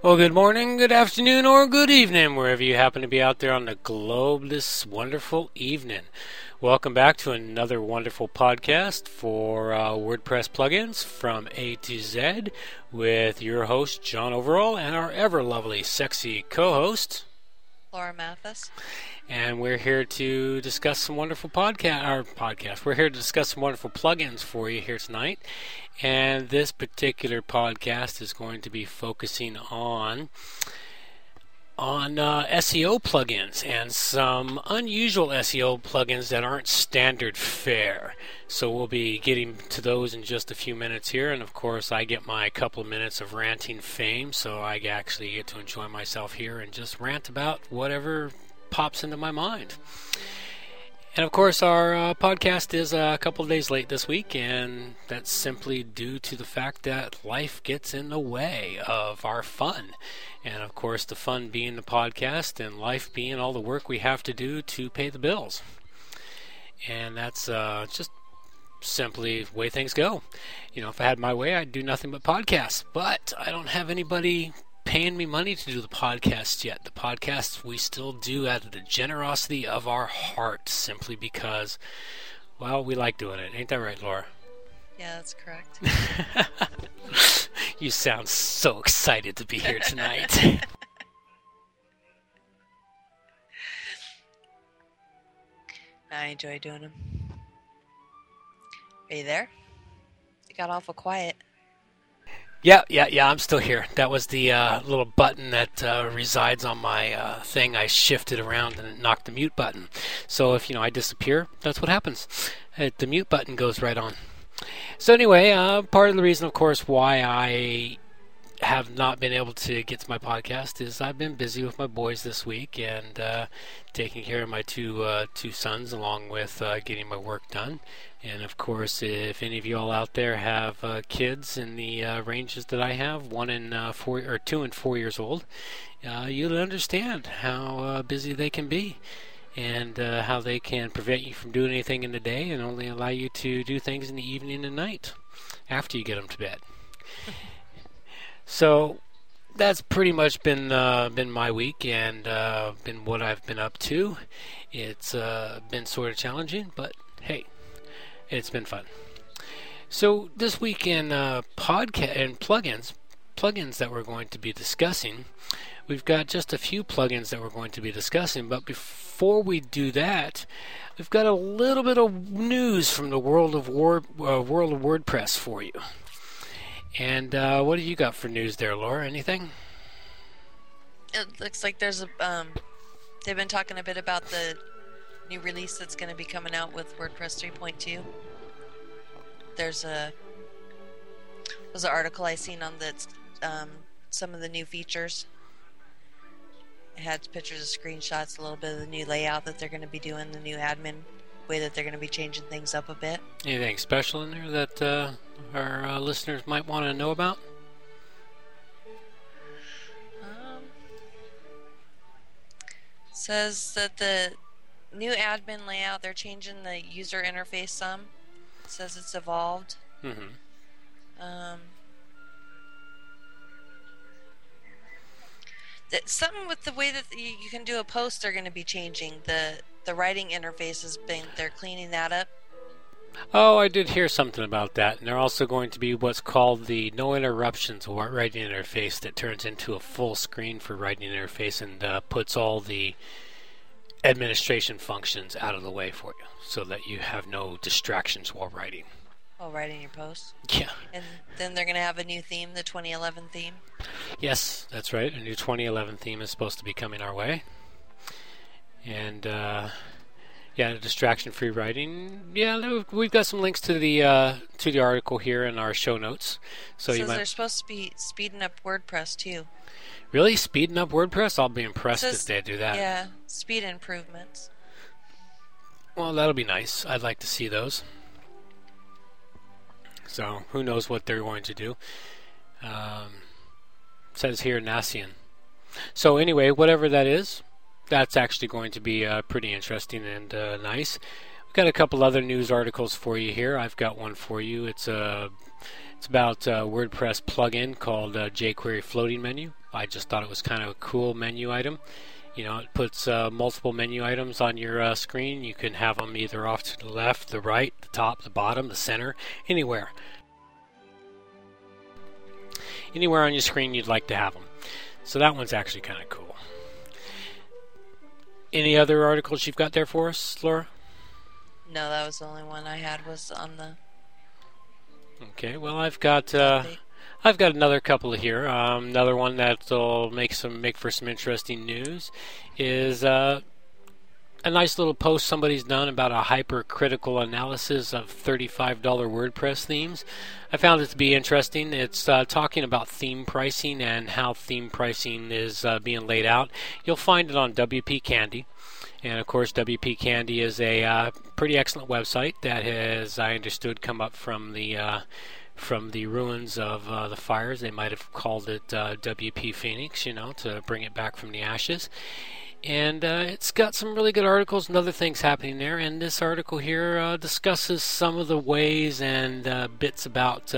Well, good morning, good afternoon, or good evening, wherever you happen to be out there on the globe this wonderful evening. Welcome back to another wonderful podcast for WordPress plugins from A to Z with your host, John Overall, and our ever lovely, sexy co-host, Laura Mathis. And we're here to discuss some wonderful podcast. We're here to discuss some wonderful plugins for you here tonight. And this particular podcast is going to be focusing on SEO plugins and some unusual SEO plugins that aren't standard fare. So we'll be getting to those in just a few minutes here. And of course, I get my couple of minutes of ranting fame, so I actually get to enjoy myself here and just rant about whatever pops into my mind. And of course, our podcast is a couple of days late this week, and that's simply due to the fact that life gets in the way of our fun. And of course, the fun being the podcast, and life being all the work we have to do to pay the bills. And that's just simply the way things go. You know, if I had my way, I'd do nothing but podcasts. But I don't have anybody paying me money to do the podcast yet. The podcasts we still do out of the generosity of our heart, simply because, well, we like doing it. Ain't that right, Laura? Yeah, that's correct. You sound so excited to be here tonight. I enjoy doing them. Are you there? You got awful quiet. Yeah, I'm still here. That was the little button that resides on my thing. I shifted around and it knocked the mute button. So if I disappear, that's what happens. The mute button goes right on. So anyway, part of the reason, of course, why I have not been able to get to my podcast is I've been busy with my boys this week and taking care of my two sons, along with getting my work done. And of course, if any of you all out there have kids in the ranges that I have, 2 and 4 years old, you'll understand how busy they can be, and how they can prevent you from doing anything in the day and only allow you to do things in the evening and night after you get them to bed. So that's pretty much been my week and been what I've been up to. It's been sort of challenging, but hey, it's been fun. So this week in podcast and plugins that we're going to be discussing, we've got just a few plugins that we're going to be discussing. But before we do that, we've got a little bit of news from the world of WordPress for you. And what do you got for news there, Laura? Anything? It looks like there's they've been talking a bit about the new release that's going to be coming out with WordPress 3.2. There's an article I seen on that some of the new features. It had pictures of screenshots, a little bit of the new layout that they're going to be doing, the new admin way that they're going to be changing things up a bit. Anything special in there that our listeners might want to know about? Says that the new admin layout, they're changing the user interface some. It says it's evolved. Something with the way that you can do a post, they're going to be changing. The writing interface they're cleaning that up. Oh, I did hear something about that. And they're also going to be what's called the no interruptions writing interface that turns into a full screen for writing interface and puts all the administration functions out of the way for you so that you have no distractions while writing. While writing your posts? Yeah. And then they're going to have a new theme, the 2011 theme? Yes, that's right. A new 2011 theme is supposed to be coming our way. And distraction-free writing. Yeah, we've got some links to the article here in our show notes. So they're supposed to be speeding up WordPress too. Really, speeding up WordPress? I'll be impressed if they do that. Yeah, speed improvements. Well, that'll be nice. I'd like to see those. So who knows what they're going to do? Says here Nassian. So anyway, whatever that is, that's actually going to be pretty interesting and nice. We've got a couple other news articles for you here. I've got one for you. It's about a WordPress plugin called jQuery Floating Menu. I just thought it was kind of a cool menu item. It puts multiple menu items on your screen. You can have them either off to the left, the right, the top, the bottom, the center, anywhere. Anywhere on your screen you'd like to have them. So that one's actually kind of cool. Any other articles you've got there for us, Laura? No, that was the only one I had was on the... Okay, well I've got another couple here. Another one that'll make for some interesting news is a nice little post somebody's done about a hypercritical analysis of $35 WordPress themes. I found it to be interesting. It's talking about theme pricing and how theme pricing is being laid out. You'll find it on WP Candy. And of course, WP Candy is a pretty excellent website that has, I understood, come up from the ruins of the fires. They might have called it WP Phoenix, to bring it back from the ashes. And it's got some really good articles and other things happening there. And this article here discusses some of the ways and bits about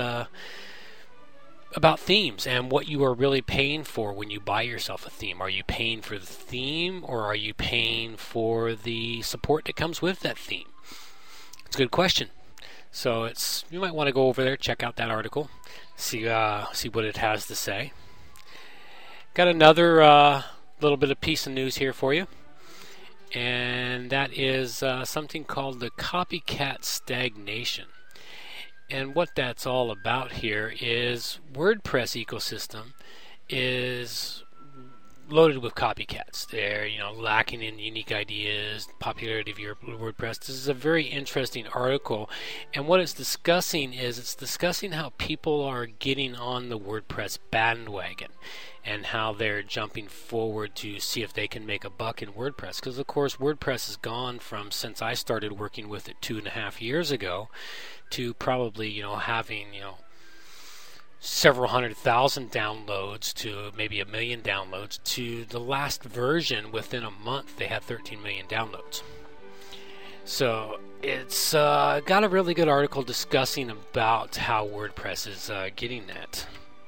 themes and what you are really paying for when you buy yourself a theme. Are you paying for the theme, or are you paying for the support that comes with that theme? It's a good question. So you might want to go over there, check out that article, see what it has to say. Got another little bit of piece of news here for you, and that is something called the copycat stagnation. And what that's all about here is WordPress ecosystem is loaded with copycats. They're lacking in unique ideas, popularity of your WordPress. This is a very interesting article, and what it's discussing how people are getting on the WordPress bandwagon and how they're jumping forward to see if they can make a buck in WordPress. Because of course WordPress has gone from, since I started working with it 2.5 years ago, to probably having several 100,000 downloads to maybe 1 million downloads, to the last version within a month they had 13 million downloads. So it's got a really good article discussing about how WordPress is getting that.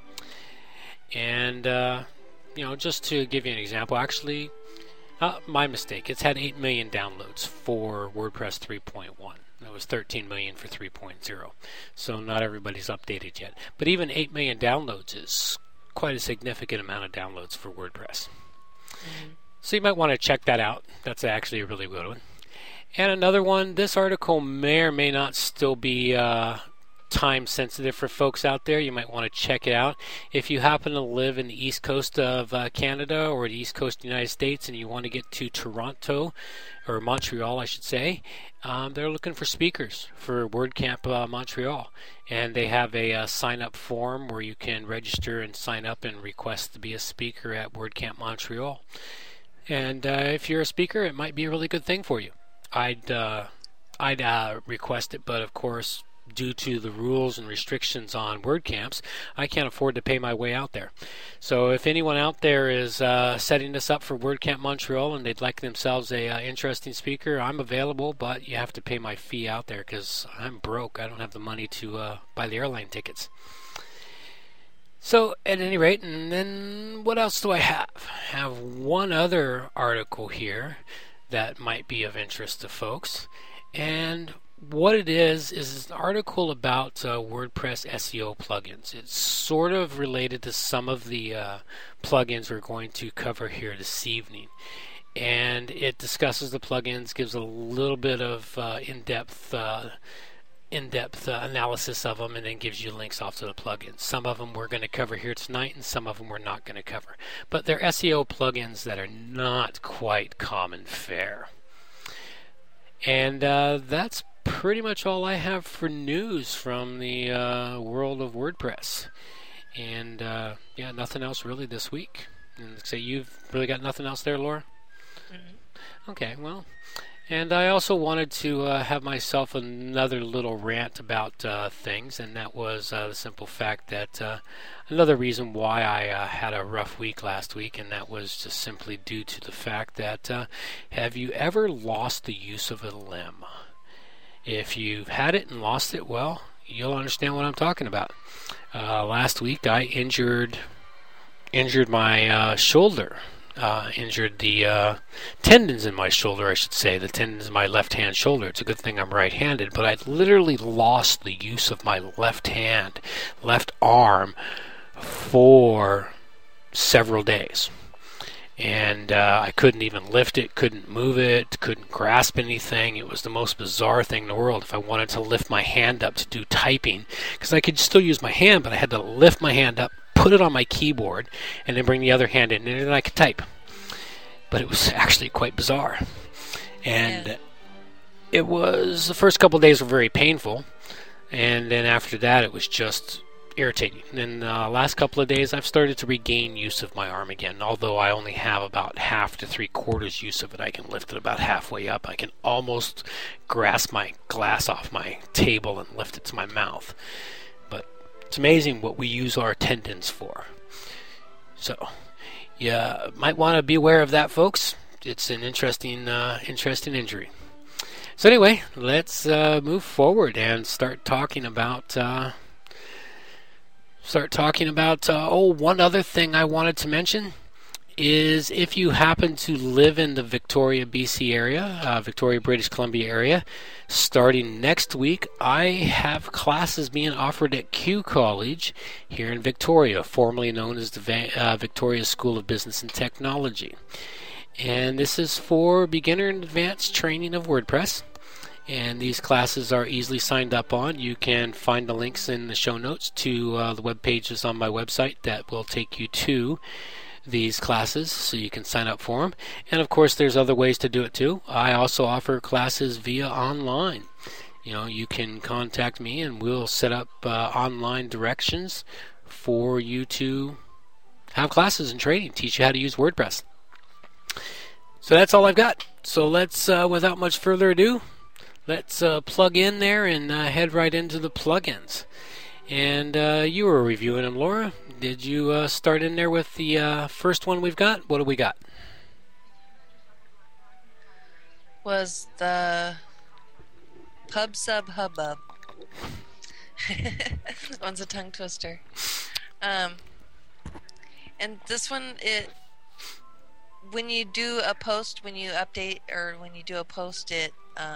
And just to give you an example, actually my mistake, it's had 8 million downloads for WordPress 3.1. It was 13 million for 3.0. So not everybody's updated yet. But even 8 million downloads is quite a significant amount of downloads for WordPress. Mm-hmm. So you might want to check that out. That's actually a really good one. And another one, this article may or may not still be time sensitive for folks out there. You might want to check it out. If you happen to live in the east coast of Canada or the east coast of the United States and you want to get to Toronto, or Montreal I should say, they're looking for speakers for WordCamp Montreal. And they have a sign-up form where you can register and sign up and request to be a speaker at WordCamp Montreal. And if you're a speaker, it might be a really good thing for you. I'd request it, but of course, due to the rules and restrictions on WordCamps, I can't afford to pay my way out there. So if anyone out there is setting this up for WordCamp Montreal and they'd like themselves a interesting speaker, I'm available, but you have to pay my fee out there because I'm broke. I don't have the money to buy the airline tickets. So at any rate, and then what else do I have? I have one other article here that might be of interest to folks. And what it is an article about WordPress SEO plugins. It's sort of related to some of the plugins we're going to cover here this evening. And it discusses the plugins, gives a little bit of in-depth analysis of them, and then gives you links off to the plugins. Some of them we're going to cover here tonight, and some of them we're not going to cover. But they're SEO plugins that are not quite common fare. And that's pretty much all I have for news from the world of WordPress. And nothing else really this week. And so you've really got nothing else there, Laura? Mm-hmm. Okay, well. And I also wanted to have myself another little rant about things, and that was the simple fact that another reason why I had a rough week last week, and that was just simply due to the fact that have you ever lost the use of a limb? If you've had it and lost it, well, you'll understand what I'm talking about. Last week I injured injured my shoulder. Injured the tendons in my shoulder, I should say. The tendons in my left hand shoulder. It's a good thing I'm right-handed, but I literally lost the use of my left hand, left arm for several days. And I couldn't even lift it, couldn't move it, couldn't grasp anything. It was the most bizarre thing in the world. If I wanted to lift my hand up to do typing, because I could still use my hand, but I had to lift my hand up, put it on my keyboard, and then bring the other hand in, and then I could type. But it was actually quite bizarre. And it was, the first couple of days were very painful, and then after that it was just irritating. And then the last couple of days I've started to regain use of my arm again. Although I only have about half to 3/4 use of it, I can lift it about halfway up. I can almost grasp my glass off my table and lift it to my mouth. But it's amazing what we use our tendons for. So you might want to be aware of that, folks. It's an interesting injury. So anyway, let's move forward and start talking about one other thing I wanted to mention is if you happen to live in the Victoria, BC area, Victoria, British Columbia area, starting next week, I have classes being offered at Q College here in Victoria, formerly known as the Victoria School of Business and Technology. And this is for beginner and advanced training of WordPress. And these classes are easily signed up on. You can find the links in the show notes to the web pages on my website that will take you to these classes, so you can sign up for them. And of course, there's other ways to do it too. I also offer classes via online. You can contact me and we'll set up online directions for you to have classes and training, teach you how to use WordPress. So that's all I've got. So let's, without much further ado, let's plug in there and head right into the plugins. And you were reviewing them, Laura. Did you start in there with the first one we've got? What do we got? Was the PubSub Hubbub. That one's a tongue twister. And this one, when you do a post, when you update, or when you do a post, it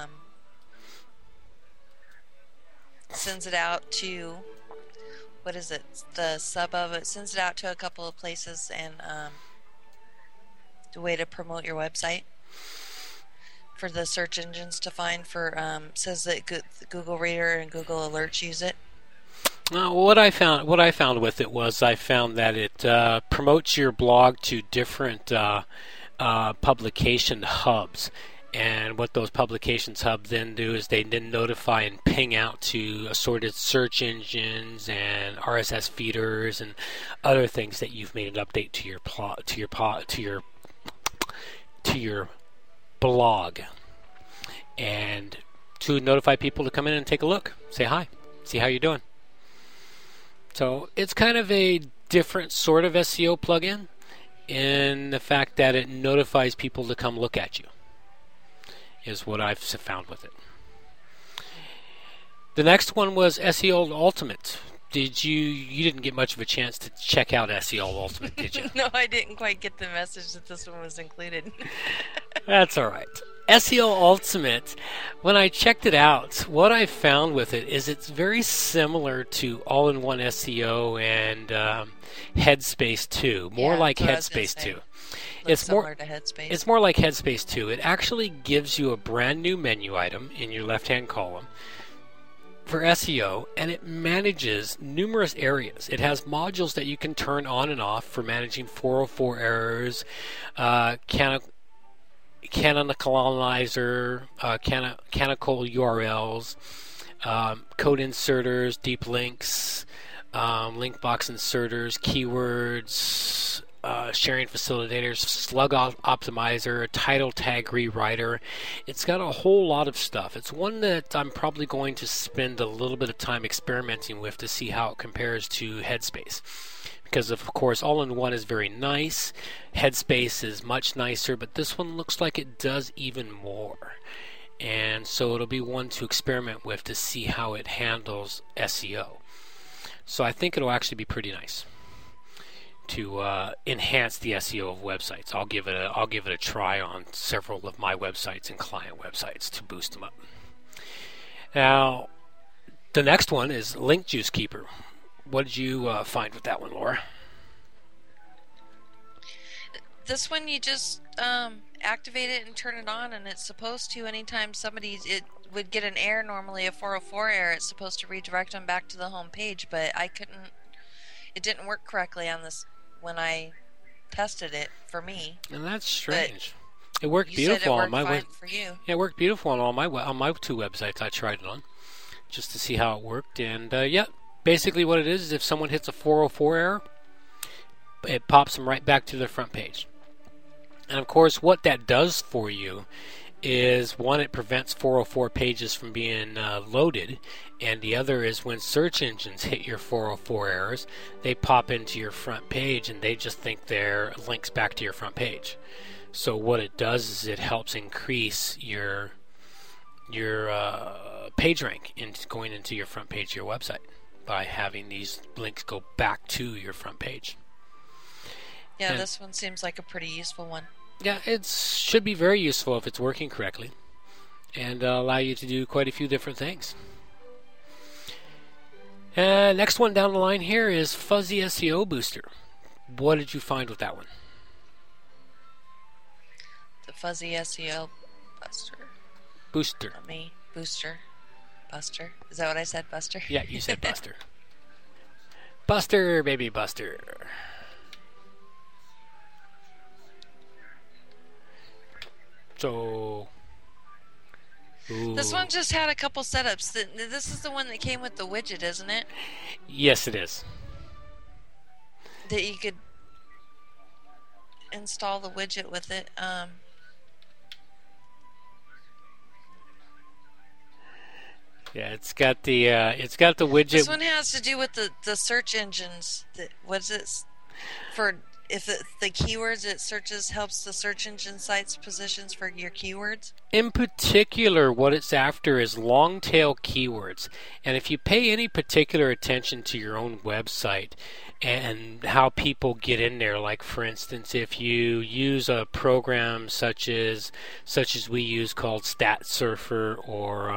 sends it out to, what is it, the sub of it, sends it out to a couple of places, and the way to promote your website for the search engines to find for, says that Google Reader and Google Alerts use it. What I found with it was I found that it promotes your blog to different publication hubs. And what those publications hubs then do is they then notify and ping out to assorted search engines and RSS feeders and other things that you've made an update to your blog, and to notify people to come in and take a look, say hi, see how you're doing. So it's kind of a different sort of SEO plugin in the fact that it notifies people to come look at you, is what I've found with it. The next one was SEO Ultimate. You didn't get much of a chance to check out SEO Ultimate, did you? No, I didn't quite get the message that this one was included. That's all right. SEO Ultimate, when I checked it out, what I found with it is it's very similar to All-in-One SEO and Headspace 2, more like Headspace 2. It's more to Headspace. It's more like Headspace 2. It actually gives you a brand new menu item in your left-hand column for SEO, and it manages numerous areas. It has modules that you can turn on and off for managing 404 errors, canonicalizer, canonical URLs, code inserters, deep links, link box inserters, keywords, sharing facilitators, slug optimizer, title tag rewriter. It's got a whole lot of stuff. It's one that I'm probably going to spend a little bit of time experimenting with to see how it compares to Headspace. Because of course All-in-One is very nice, Headspace is much nicer, but this one looks like it does even more. And so it'll be one to experiment with to see how it handles SEO. So I think it'll actually be pretty nice. enhance the SEO of websites. I'll give it a try on several of my websites and client websites to boost them up. Now, the next one is Link Juice Keeper. What did you find with that one, Laura? This one you just activate it and turn it on, and it's supposed to, anytime it would get an error, normally a 404 error, it's supposed to redirect them back to the home page, but it didn't work correctly on this when I tested it for me. And that's strange. It worked beautiful on my website. For you. Yeah, it worked beautiful on my two websites I tried it on, just to see how it worked. And basically what it is if someone hits a 404 error, it pops them right back to their front page. And of course, what that does for you is, one, it prevents 404 pages from being loaded, and the other is when search engines hit your 404 errors, they pop into your front page and they just think they're links back to your front page. So what it does is it helps increase your page rank going into your front page of your website by having these links go back to your front page. Yeah, and this one seems like a pretty useful one. Yeah, it should be very useful if it's working correctly and allow you to do quite a few different things. Next one down the line here is Fuzzy SEO Booster. What did you find with that one? The Fuzzy SEO Booster. Buster. Is that what I said, Buster? Yeah, you said Buster. Buster, baby Buster. So, this one just had a couple setups. This is the one that came with the widget, isn't it? Yes, it is. That you could install the widget with it. Yeah, it's got the widget. This one has to do with the search engines. What's it for? If the keywords it searches helps the search engine sites positions for your keywords? In particular, what it's after is long tail keywords. And if you pay any particular attention to your own website and how people get in there, like for instance, if you use a program such as we use called StatSurfer or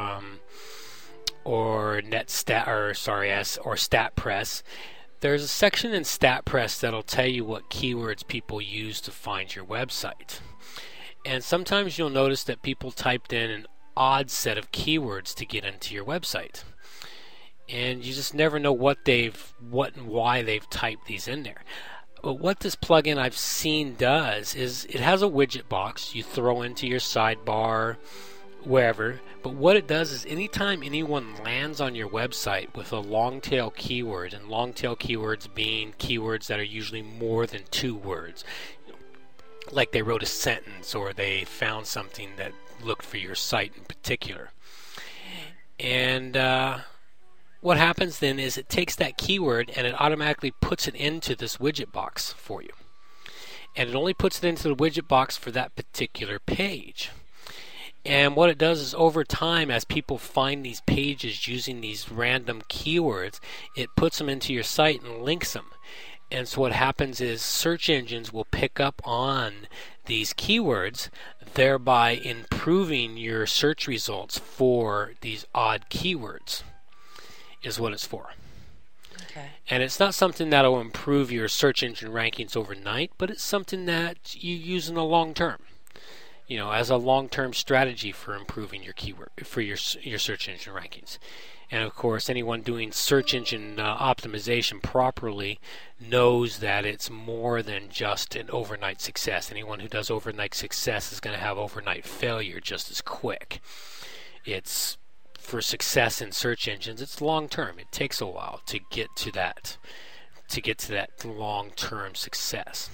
StatPress. There's a section in StatPress that'll tell you what keywords people use to find your website. And sometimes you'll notice that people typed in an odd set of keywords to get into your website. And you just never know what and why they've typed these in there. But what this plugin I've seen does is it has a widget box you throw into your sidebar, wherever. But what it does is anytime anyone lands on your website with a long tail keyword, and long tail keywords being keywords that are usually more than 2 words, like they wrote a sentence or they found something that looked for your site in particular. And what happens then is it takes that keyword and it automatically puts it into this widget box for you. And it only puts it into the widget box for that particular page. And what it does is over time, as people find these pages using these random keywords, it puts them into your site and links them. And so what happens is search engines will pick up on these keywords, thereby improving your search results for these odd keywords, is what it's for. Okay. And it's not something that will improve your search engine rankings overnight, but it's something that you use in the long term. As a long-term strategy for improving your keyword for your search engine rankings. And of course, anyone doing search engine optimization properly knows that it's more than just an overnight success. Anyone who does overnight success is going to have overnight failure just as quick. It's for success in search engines. It's long-term. It takes a while to get to that long-term success.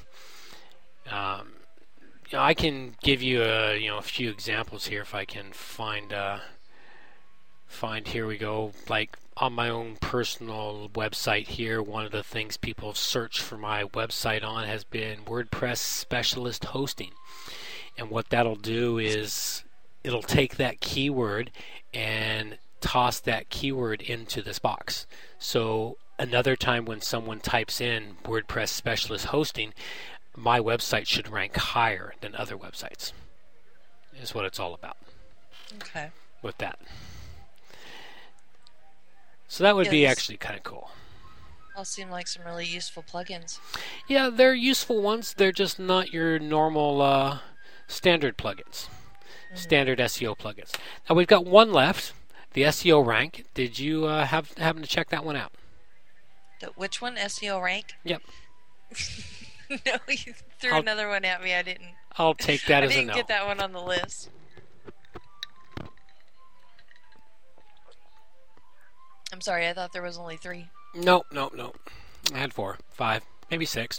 I can give you a few examples here if I can find. Here we go. Like on my own personal website here, one of the things people have searched for my website on has been WordPress Specialist Hosting. And what that'll do is it'll take that keyword and toss that keyword into this box. So another time when someone types in WordPress specialist hosting, my website should rank higher than other websites. Is what it's all about. Okay. With that. So that would be actually kind of cool. All seem like some really useful plugins. Yeah, they're useful ones. They're just not your normal standard plugins. Standard SEO plugins. Now we've got one left, the SEO Rank. Did you happen to check that one out? Which one? SEO Rank? Yep. No, you threw another one at me. I didn't. I'll take that as a no. I didn't get that one on the list. I'm sorry, I thought there was only 3. No. I had 4, 5, maybe 6.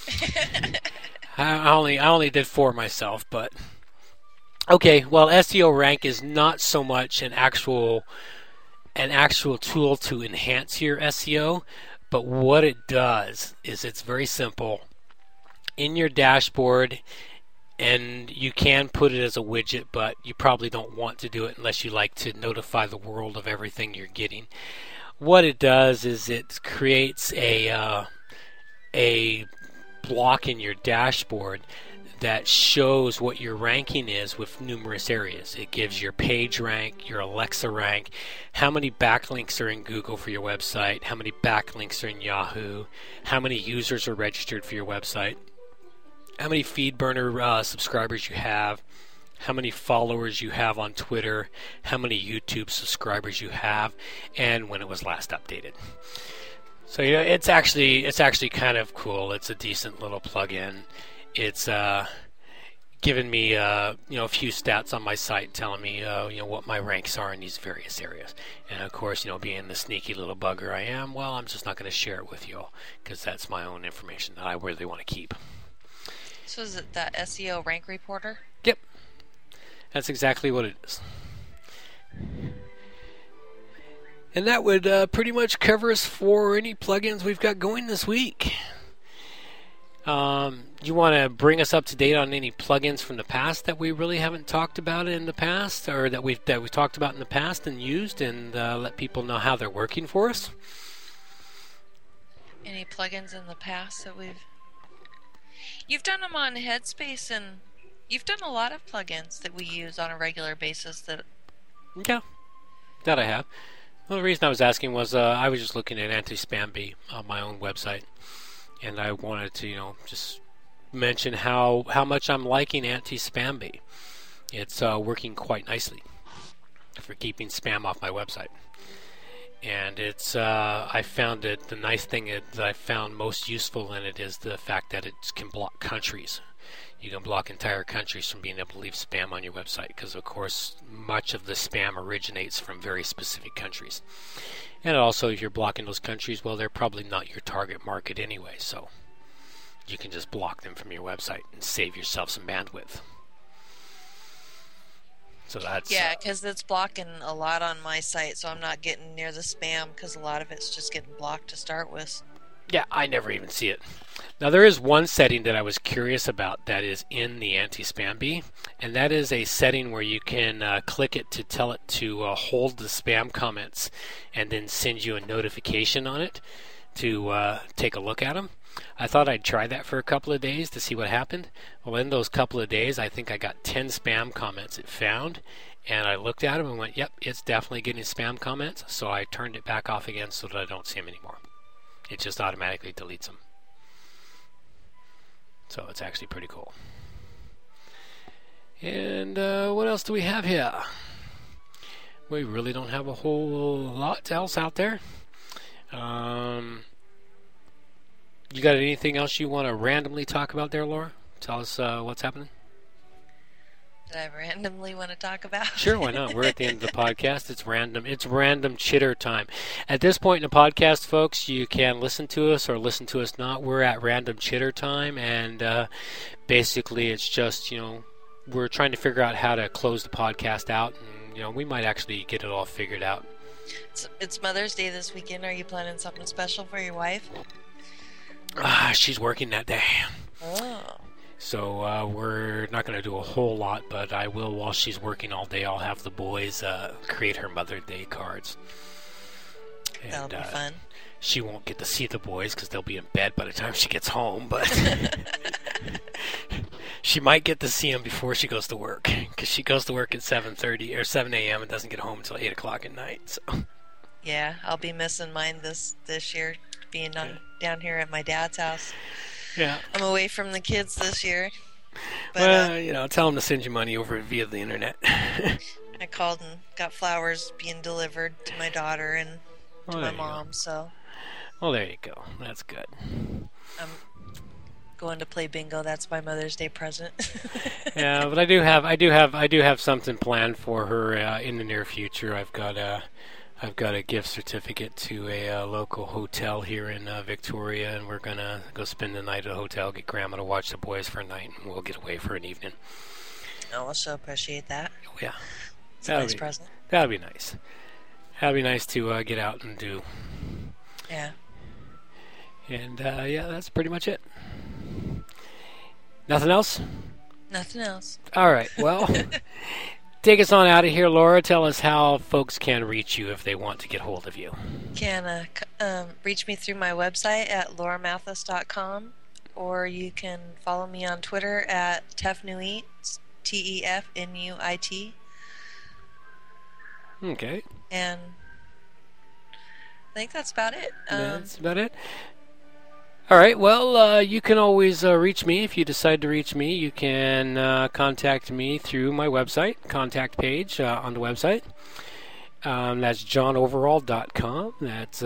I only did 4 myself, but okay. Well, SEO Rank is not so much an actual tool to enhance your SEO, but what it does is it's very simple. In your dashboard, and you can put it as a widget, but you probably don't want to do it unless you like to notify the world of everything you're getting. What it does is it creates a block in your dashboard that shows what your ranking is with numerous areas. It gives your page rank, your Alexa rank, how many backlinks are in Google for your website, how many backlinks are in Yahoo, how many users are registered for your website, how many FeedBurner subscribers you have, how many followers you have on Twitter, how many YouTube subscribers you have, and when it was last updated. So it's actually kind of cool. It's a decent little plugin. It's given me a few stats on my site telling me what my ranks are in these various areas. And of course, being the sneaky little bugger I am, well, I'm just not going to share it with you all because that's my own information that I really want to keep. So is it that SEO Rank Reporter? Yep. That's exactly what it is. And that would pretty much cover us for any plugins we've got going this week. You want to bring us up to date on any plugins from the past that we really haven't talked about in the past, or that we've talked about in the past and used, and let people know how they're working for us? Any plugins in the past that you've done them on Headspace, and you've done a lot of plugins that we use on a regular basis. Yeah, that I have. Well, the reason I was asking was I was just looking at Anti-Spam on my own website, and I wanted to just mention how much I'm liking Anti-Spam. It's working quite nicely for keeping spam off my website. And it's I found it, the nice thing that I found most useful in it is the fact that it can block countries. You can block entire countries from being able to leave spam on your website because, of course, much of the spam originates from very specific countries. And also, if you're blocking those countries, well, they're probably not your target market anyway, so you can just block them from your website and save yourself some bandwidth. So that's because it's blocking a lot on my site, so I'm not getting near the spam because a lot of it's just getting blocked to start with. Yeah, I never even see it. Now, there is one setting that I was curious about that is in the Anti-Spam Bee, and that is a setting where you can click it to tell it to hold the spam comments and then send you a notification on it to take a look at them. I thought I'd try that for a couple of days to see what happened. Well, in those couple of days, I think I got 10 spam comments it found, and I looked at them and went, yep, it's definitely getting spam comments, so I turned it back off again so that I don't see them anymore. It just automatically deletes them. So it's actually pretty cool. And what else do we have here? We really don't have a whole lot else out there. You got anything else you want to randomly talk about there, Laura? Tell us what's happening. That I randomly want to talk about? Sure, why not? We're at the end of the podcast. It's random chitter time. At this point in the podcast, folks, you can listen to us or listen to us not. We're at random chitter time, and basically it's just, we're trying to figure out how to close the podcast out, and, we might actually get it all figured out. It's Mother's Day this weekend. Are you planning something special for your wife? She's working that day. Oh. So we're not going to do a whole lot, but I will, while she's working all day, I'll have the boys create her Mother's Day cards. That'll be fun. she won't get to see the boys because they'll be in bed by the time she gets home, but she might get to see them before she goes to work, because she goes to work at 7:30 or 7 a.m. and doesn't get home until 8 o'clock at night. So. Yeah, I'll be missing mine this year, being down here at my dad's house. Yeah. I'm away from the kids this year. But, well, tell them to send you money over via the internet. I called and got flowers being delivered to my daughter and to my mom, so. Well, there you go. That's good. I'm going to play bingo. That's my Mother's Day present. Yeah, but I do have something planned for her in the near future. I've got a gift certificate to a local hotel here in Victoria, and we're gonna go spend the night at a hotel, get Grandma to watch the boys for a night, and we'll get away for an evening. I'll also appreciate that. Oh, yeah. It's a nice present. That'd be nice. That'd be nice to get out and do. Yeah. And, that's pretty much it. Nothing else? Nothing else. All right, well, take us on out of here, Laura. Tell us how folks can reach you if they want to get hold of you. Can reach me through my website at lauramathis.com, or you can follow me on Twitter at Tefnuit, TEFNUIT. Okay. And I think that's about it. That's about it. All right, well, you can always reach me. If you decide to reach me, you can contact me through my website, contact page on the website. That's johnoverall.com. That's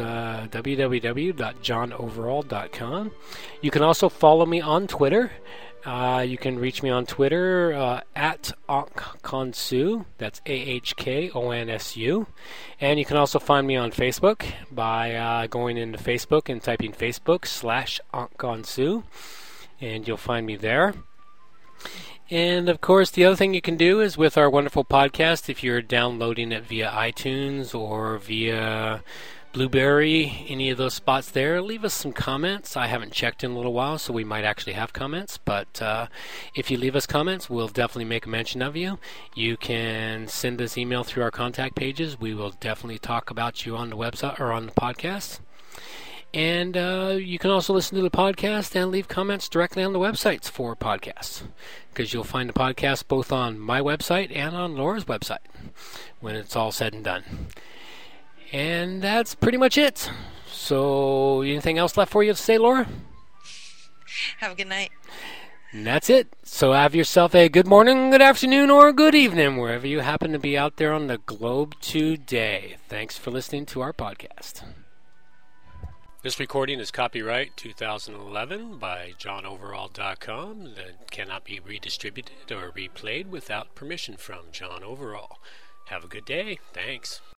www.johnoverall.com. You can also follow me on Twitter. You can reach me on Twitter at Ahkonsu. That's AHKONSU. And you can also find me on Facebook by going into Facebook and typing Facebook/Ahkonsu. And you'll find me there. And, of course, the other thing you can do is with our wonderful podcast, if you're downloading it via iTunes or via Blueberry, any of those spots there, leave us some comments. I haven't checked in a little while, so we might actually have comments. But if you leave us comments, we'll definitely make a mention of you. You can send us email through our contact pages. We will definitely talk about you on the website or on the podcast. And you can also listen to the podcast and leave comments directly on the websites for podcasts, because you'll find the podcast both on my website and on Laura's website when it's all said and done. And that's pretty much it. So, anything else left for you to say, Laura? Have a good night. And that's it. So have yourself a good morning, good afternoon, or good evening, wherever you happen to be out there on the globe today. Thanks for listening to our podcast. This recording is copyright 2011 by johnoverall.com. That cannot be redistributed or replayed without permission from John Overall. Have a good day. Thanks.